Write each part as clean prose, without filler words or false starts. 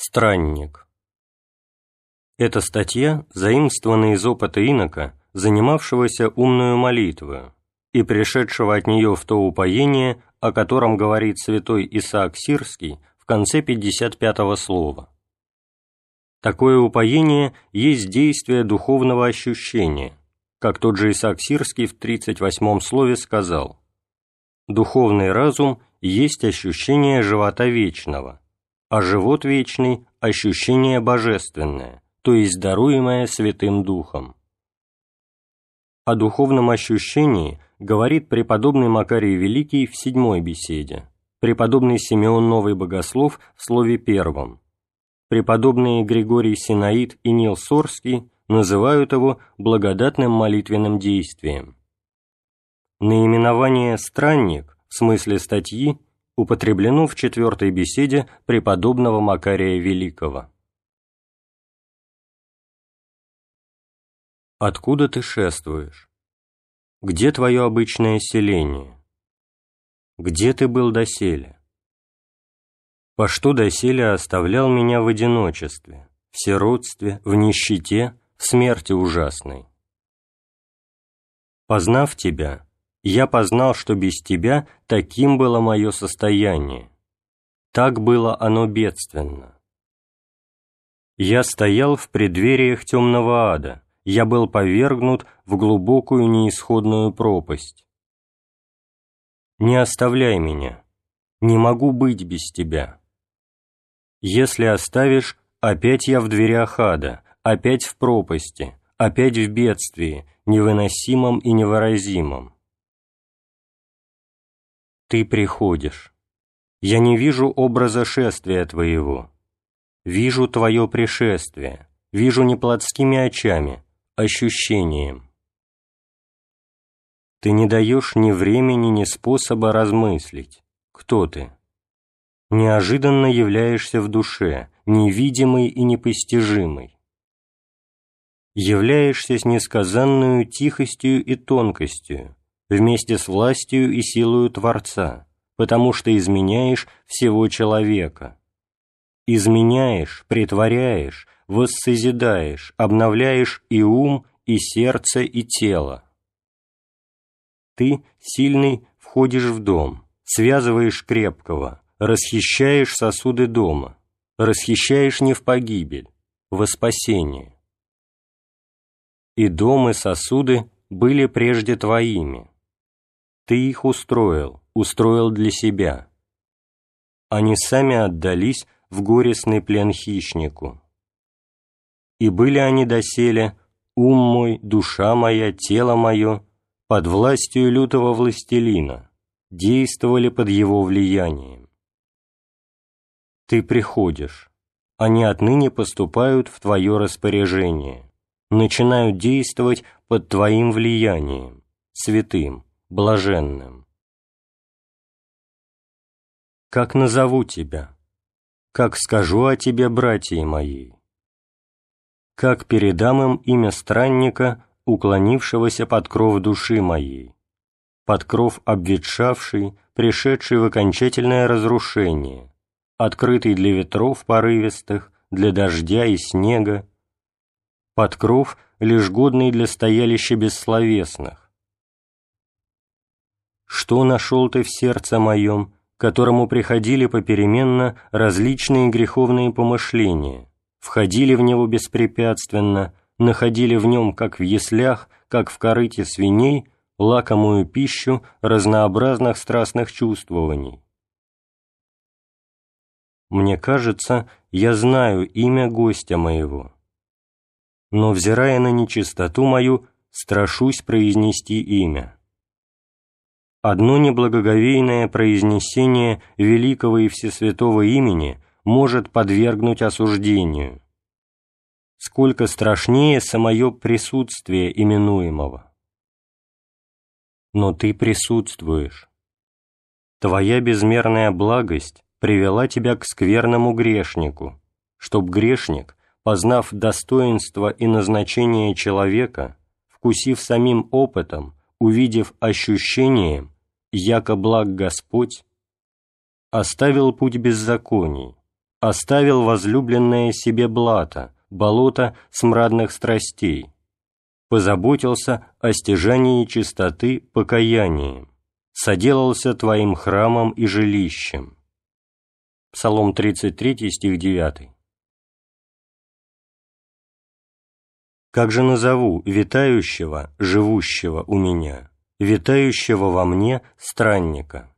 Странник. Эта статья заимствована из опыта инока, занимавшегося умную молитвою и пришедшего от нее в то упоение, о котором говорит святой Исаак Сирский в конце 55-го слова. Такое упоение есть действие духовного ощущения, как тот же Исаак Сирский в 38-м слове сказал: «Духовный разум есть ощущение живота вечного, а живот вечный – ощущение божественное, то есть даруемое Святым Духом». О духовном ощущении говорит преподобный Макарий Великий в 7-й беседе, преподобный Симеон Новый Богослов в слове 1, преподобные Григорий Синаид и Нил Сорский называют его благодатным молитвенным действием. Наименование «странник» в смысле статьи употреблено в 4-й беседе преподобного Макария Великого. Откуда ты шествуешь? Где твое обычное селение? Где ты был доселе? По что доселе оставлял меня в одиночестве, в сиротстве, в нищете, в смерти ужасной? Познав тебя, я познал, что без тебя таким было мое состояние. Так было оно бедственно. Я стоял в преддвериях темного ада, я был повергнут в глубокую неисходную пропасть. Не оставляй меня, не могу быть без тебя. Если оставишь, опять я в дверях ада, опять в пропасти, опять в бедствии, невыносимом и невыразимом. Ты приходишь. Я не вижу образа шествия твоего. Вижу твое пришествие, вижу не плотскими очами, ощущением. Ты не даешь ни времени, ни способа размыслить, кто ты. Неожиданно являешься в душе, невидимый и непостижимый. Являешься с несказанную тихостью и тонкостью, вместе с властью и силою Творца, потому что изменяешь всего человека. Изменяешь, претворяешь, воссозидаешь, обновляешь и ум, и сердце, и тело. Ты, сильный, входишь в дом, связываешь крепкого, расхищаешь сосуды дома, расхищаешь не в погибель, во спасение. И дом, и сосуды были прежде твоими. Ты их устроил для себя. Они сами отдались в горестный плен хищнику. И были они доселе, ум мой, душа моя, тело мое, под властью лютого властелина, действовали под его влиянием. Ты приходишь, они отныне поступают в твое распоряжение, начинают действовать под твоим влиянием, святым, блаженным. Как назову тебя? Как скажу о тебе, братья мои? Как передам им имя странника, уклонившегося под кров души моей, под кров обветшавший, пришедший в окончательное разрушение, открытый для ветров порывистых, для дождя и снега, под кров, лишь годный для стоялища бессловесных. Что нашел ты в сердце моем, которому приходили попеременно различные греховные помышления, входили в него беспрепятственно, находили в нем, как в яслях, как в корыте свиней, лакомую пищу разнообразных страстных чувствований? Мне кажется, я знаю имя гостя моего, но, взирая на нечистоту мою, страшусь произнести имя. Одно неблагоговейное произнесение великого и всесвятого имени может подвергнуть осуждению. Сколько страшнее самое присутствие именуемого. Но ты присутствуешь. Твоя безмерная благость привела тебя к скверному грешнику, чтоб грешник, познав достоинство и назначение человека, вкусив самим опытом, увидев ощущением, яко благ Господь, оставил путь беззаконий, оставил возлюбленное себе блато, болото смрадных страстей, позаботился о стяжании чистоты покаянием, соделался твоим храмом и жилищем. Псалом 33, стих 9. Как же назову витающего, живущего у меня, витающего во мне странника?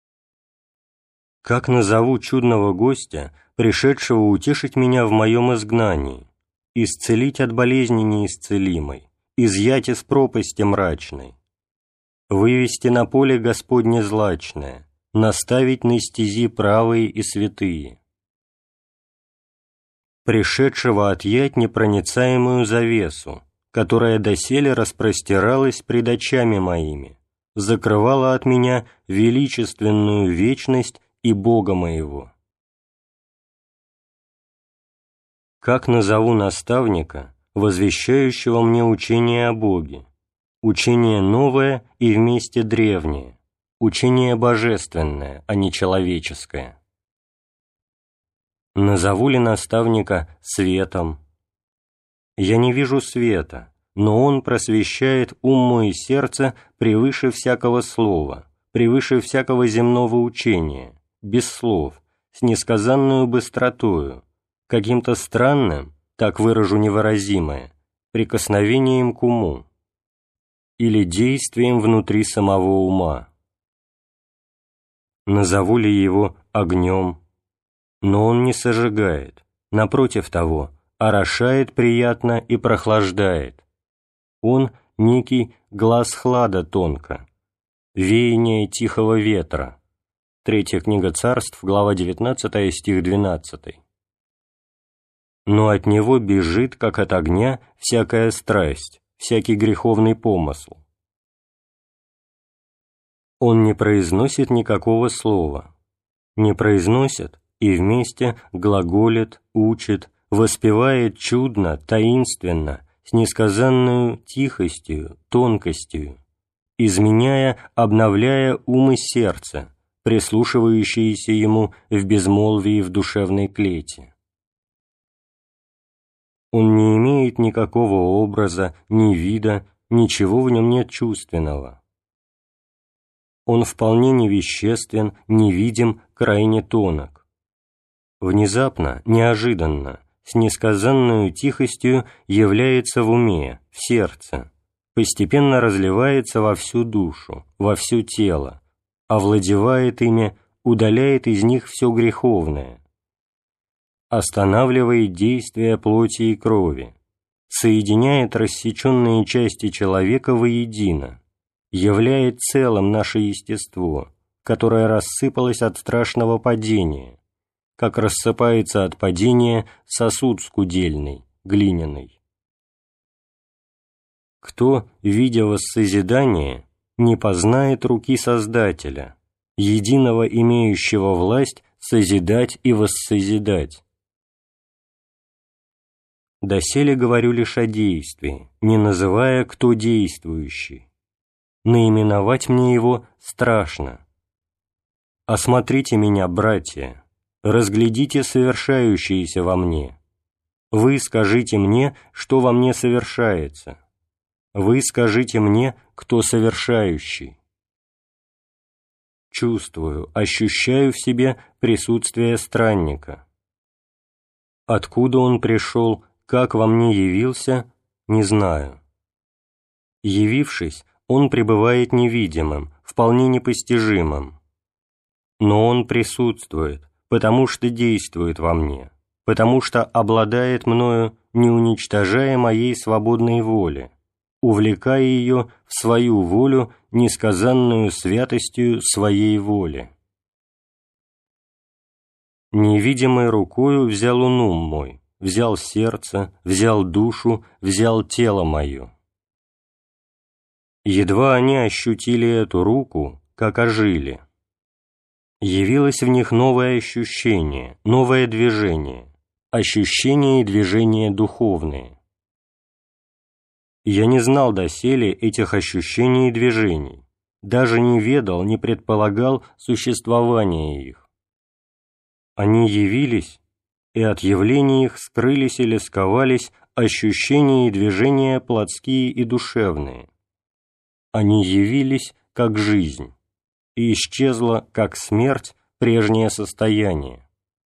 Как назову чудного гостя, пришедшего утешить меня в моем изгнании, исцелить от болезни неисцелимой, изъять из пропасти мрачной, вывести на поле Господне злачное, наставить на стези правые и святые, пришедшего отъять непроницаемую завесу, которая доселе распростиралась пред очами моими, закрывала от меня величественную вечность и Бога моего. Как назову наставника, возвещающего мне учение о Боге, учение новое и вместе древнее, учение божественное, а не человеческое? Назову ли наставника светом? Я не вижу света, но он просвещает ум мой и сердце превыше всякого слова, превыше всякого земного учения, без слов, с несказанную быстротою, каким-то странным, так выражу невыразимое, прикосновением к уму или действием внутри самого ума. Назову ли его огнем? Но он не сожигает, напротив того, орошает приятно и прохлаждает. Он некий глаз хлада тонко, веяние тихого ветра. 3 книга Царств, глава 19, стих 12. Но от него бежит, как от огня, всякая страсть, всякий греховный помысл. Он не произносит никакого слова, не произносит и вместе глаголит, учит, воспевает чудно, таинственно, с несказанную тихостью, тонкостью, изменяя, обновляя ум и сердце, прислушивающиеся ему в безмолвии в душевной клете. Он не имеет никакого образа, ни вида, ничего в нем нет чувственного. Он вполне невеществен, невидим, крайне тонок. Внезапно, неожиданно, с несказанную тихостью является в уме, в сердце, постепенно разливается во всю душу, во все тело, овладевает ими, удаляет из них все греховное, останавливает действия плоти и крови, соединяет рассеченные части человека воедино, являет целым наше естество, которое рассыпалось от страшного падения, как рассыпается от падения сосуд скудельный, глиняный. Кто, видя воссозидание, не познает руки Создателя, единого имеющего власть созидать и воссозидать? Доселе говорю лишь о действии, не называя, кто действующий. Наименовать мне его страшно. Осмотрите меня, братья, разглядите совершающееся во мне. Вы скажите мне, что во мне совершается. Вы скажите мне, кто совершающий. Чувствую, ощущаю в себе присутствие странника. Откуда он пришел, как во мне явился, не знаю. Явившись, он пребывает невидимым, вполне непостижимым. Но он присутствует, потому что действует во мне, потому что обладает мною, не уничтожая моей свободной воли, увлекая ее в свою волю несказанную святостью своей воли. Невидимой рукою взял он ум мой, взял сердце, взял душу, взял тело мое. Едва они ощутили эту руку, как ожили. Явилось в них новое ощущение, новое движение, ощущение и движение духовные. Я не знал доселе этих ощущений и движений, даже не ведал, не предполагал существования их. Они явились, и от явлений их скрылись или сковались ощущения и движения плотские и душевные. Они явились, как жизнь, и исчезло, как смерть, прежнее состояние.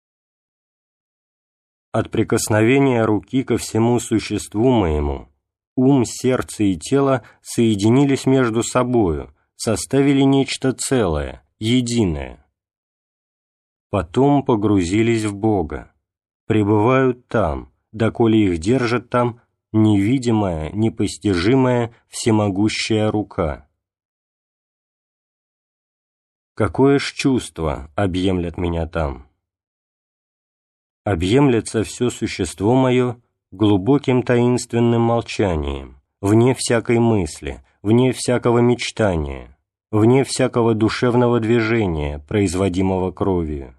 От прикосновения руки ко всему существу моему ум, сердце и тело соединились между собою, составили нечто целое, единое. Потом погрузились в Бога, пребывают там, доколе их держит там невидимая, непостижимая, всемогущая рука. Какое ж чувство объемлет меня там? Объемлется все существо мое глубоким таинственным молчанием, вне всякой мысли, вне всякого мечтания, вне всякого душевного движения, производимого кровью.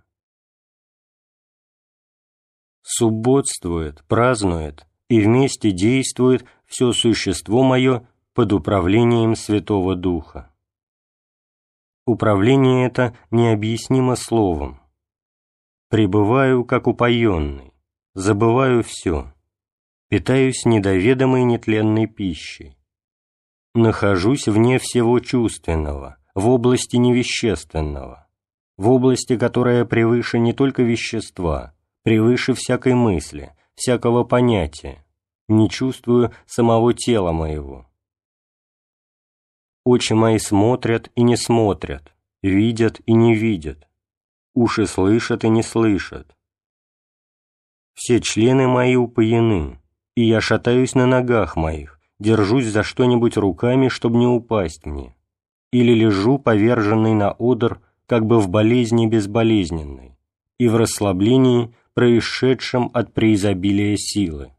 Субботствует, празднует и вместе действует все существо мое под управлением Святого Духа. Управление это необъяснимо словом. Пребываю, как упоенный, забываю все, питаюсь недоведомой нетленной пищей. Нахожусь вне всего чувственного, в области невещественного, в области, которая превыше не только вещества, превыше всякой мысли, всякого понятия, не чувствую самого тела моего. Очи мои смотрят и не смотрят, видят и не видят, уши слышат и не слышат. Все члены мои упоены, и я шатаюсь на ногах моих, держусь за что-нибудь руками, чтобы не упасть мне, или лежу поверженный на одр, как бы в болезни безболезненной, и в расслаблении, происшедшем от преизобилия силы.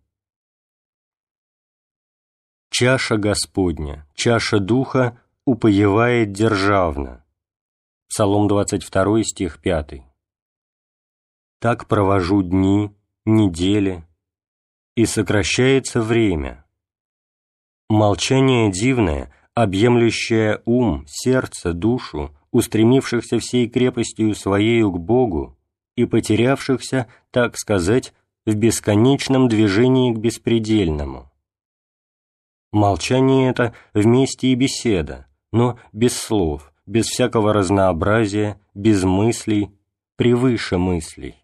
Чаша Господня, чаша Духа упоевает державно. Псалом 22, стих 5. Так провожу дни, недели, и сокращается время. Молчание дивное, объемлющее ум, сердце, душу, устремившихся всей крепостью своею к Богу и потерявшихся, так сказать, в бесконечном движении к беспредельному. Молчание это вместе и беседа, но без слов, без всякого разнообразия, без мыслей, превыше мыслей.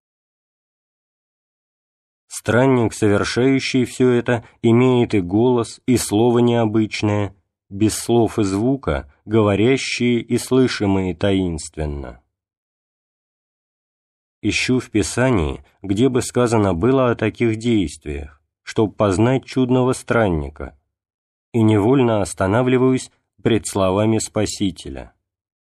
Странник, совершающий все это, имеет и голос, и слово необычное, без слов и звука, говорящие и слышимые таинственно. Ищу в Писании, где бы сказано было о таких действиях, чтоб познать чудного странника, и невольно останавливаюсь пред словами Спасителя.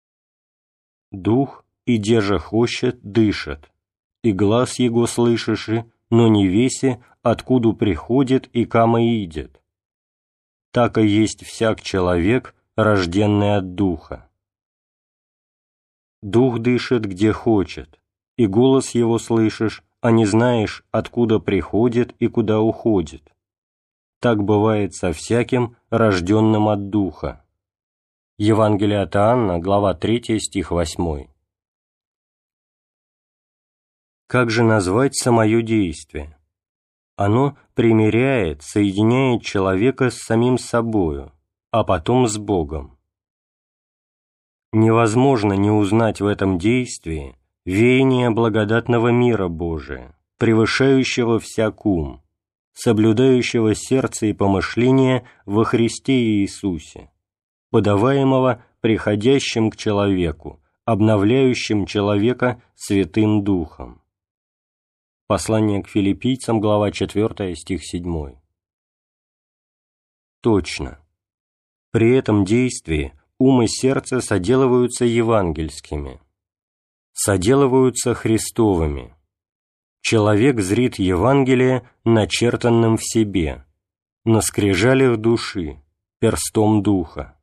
«Дух, иде же хочет, дышит, и глаз его слышиши, но не веси, откуда приходит и кама идет. Так и есть всяк человек, рожденный от Духа. Дух дышит, где хочет, и голос его слышишь, а не знаешь, откуда приходит и куда уходит. Так бывает со всяким, рожденным от Духа». Евангелие от Иоанна, глава 3, стих 8. Как же назвать самое действие? Оно примиряет, соединяет человека с самим собою, а потом с Богом. Невозможно не узнать в этом действии веяние благодатного мира Божия, превышающего всяк ум, соблюдающего сердце и помышления во Христе Иисусе, подаваемого приходящим к человеку, обновляющим человека Святым Духом. Послание к Филиппийцам, глава 4, стих 7. Точно. При этом действии ум и сердце соделываются евангельскими, соделываются Христовыми. Человек зрит Евангелие начертанным в себе, на скрижалях души, перстом Духа.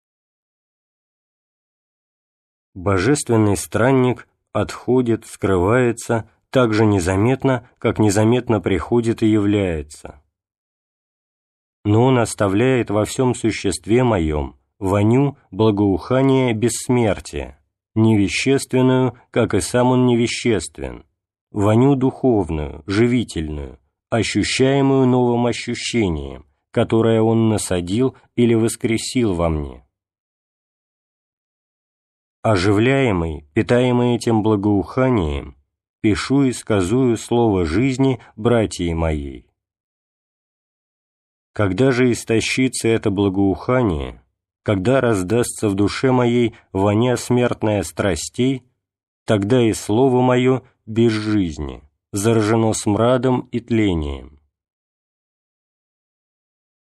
Божественный странник отходит, скрывается так же незаметно, как незаметно приходит и является. Но он оставляет во всем существе моем воню благоухания бессмертия, невещественную, как и сам он невеществен, воню духовную, живительную, ощущаемую новым ощущением, которое Он насадил или воскресил во мне. Оживляемый, питаемый этим благоуханием, пишу и сказую слово жизни братьей моей. Когда же истощится это благоухание, когда раздастся в душе моей воня смертная страстей, тогда и слово мое без жизни, заражено смрадом и тлением,